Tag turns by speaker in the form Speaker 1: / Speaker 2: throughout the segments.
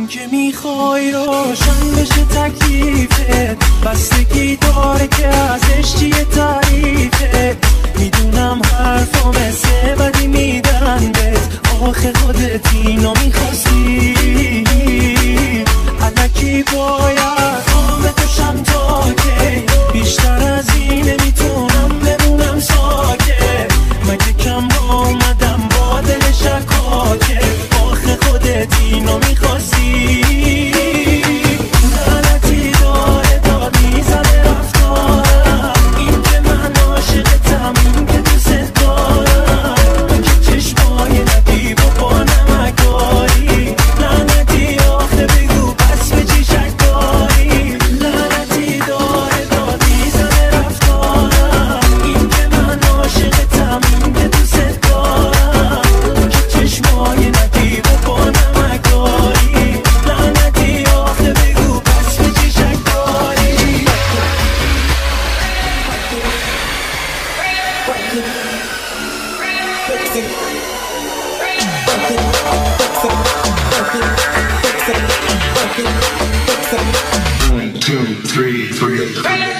Speaker 1: که میخوای روشن بشه تکلیفت، بستگی داره که ازش چیه تعریفت. میدونم حرفا مثل بدی میدن بهت، آخه خودت اینو میخواستی. الکی باید آمدشم تا که بیشتر از این نمیتونم بمونم ساکت. مگه کم آمدم با دل شکاکه، آخه خودت اینو میخواستی. لعنتی داره داد میزنه رفتارم، این که من عاشقتم، این که دوست دارم، که چشمای ندیب و با نمکاری. لعنتی آخه بگو پس به چی شک داری. لعنتی داره داد میزنه رفتارم، این که من عاشقتم، این که دوست دارم، که چشمای ندیب و با نمکاری. لعنتی آخه بگو پس به چی شک داری.
Speaker 2: One, two, three, three.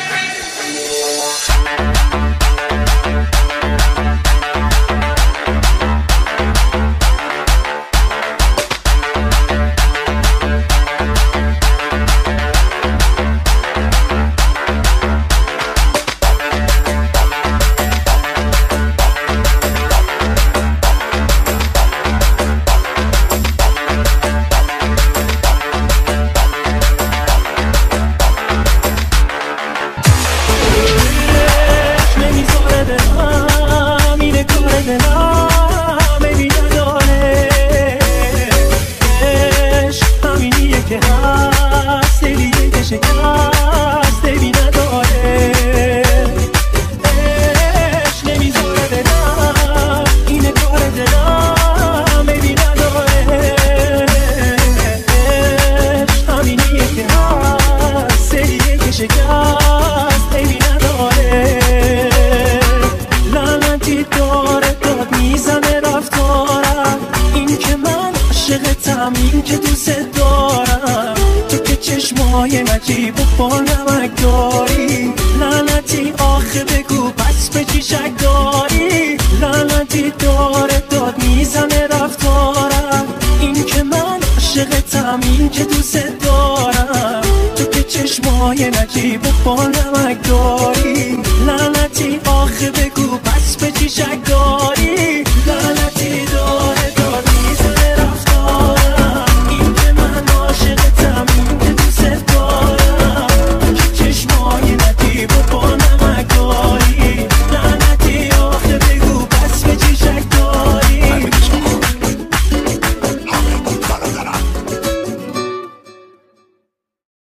Speaker 2: این که دوست دارم، تو که چشمای نجیب و با نمک داری. لعنتی آخه بگو پس به چی شک داری. لعنتی داره داد میزنه رفتارم، این که من عاشقتم، این که دوست دارم، تو که چشمای نجیب و با نمک داری. لعنتی آخه بگو پس به چی شک داری. لعنتی داره